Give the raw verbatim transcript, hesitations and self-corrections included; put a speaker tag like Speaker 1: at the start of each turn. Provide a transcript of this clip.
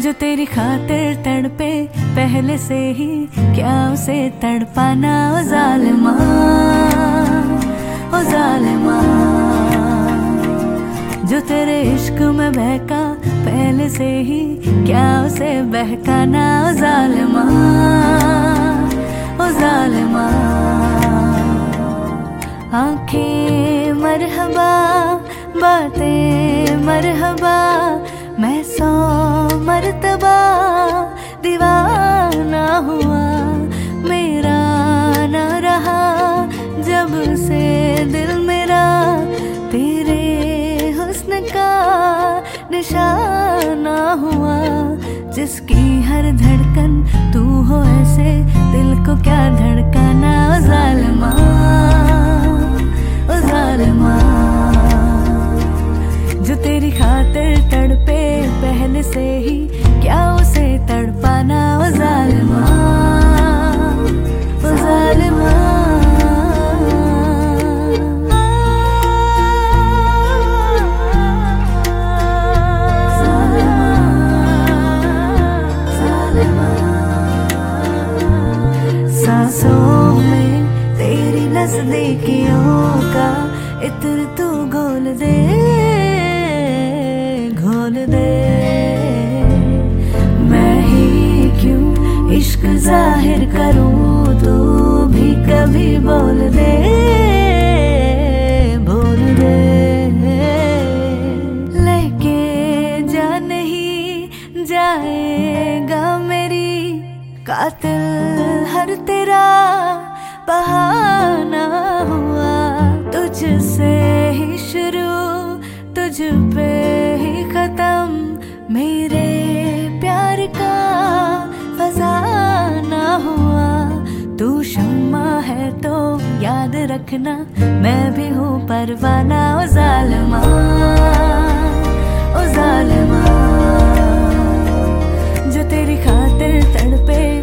Speaker 1: जो तेरी खातिर तड़पे पहले से ही, क्या उसे तड़पाना ओ जालिमा, ओ जालिमा। जो तेरे इश्क में बहका पहले से ही, क्या उसे बहकाना ओ जालिमा, ओ जालिमा। आंखें मरहबा, बातें मरहबा, मैं सौ मर्तबा दीवाना हुआ। मेरा न रहा जब से दिल मेरा, तेरे हुस्न का निशाना हुआ। जिसकी हर धड़कन तू हो ऐसे, दिल को क्या धड़काना ओ जालिमा, ओ जालिमा। जो तेरी खातिर तड़पे पहले से ही, क्या उसे तड़पाना ओ जालिमा, ओ जालिमा। सांसों में तेरी नज़दीकियों का इत्र तू घोल दे, घोल दे। मैं ही क्यों इश्क जाहिर करूं, तू भी कभी बोल दे, बोल दे। लेके जा नहीं जाएगा मेरी, कातिल हर तेरा बहाना हुआ। तुझसे ही शुरू, तुझ पे ही खत्म, मेरे प्यार का फसाना हुआ। तू शम्मा है तो याद रखना, मैं भी हूँ परवाना ओ जालिमा, ओ जालिमा। जो तेरी खातिर तड़पे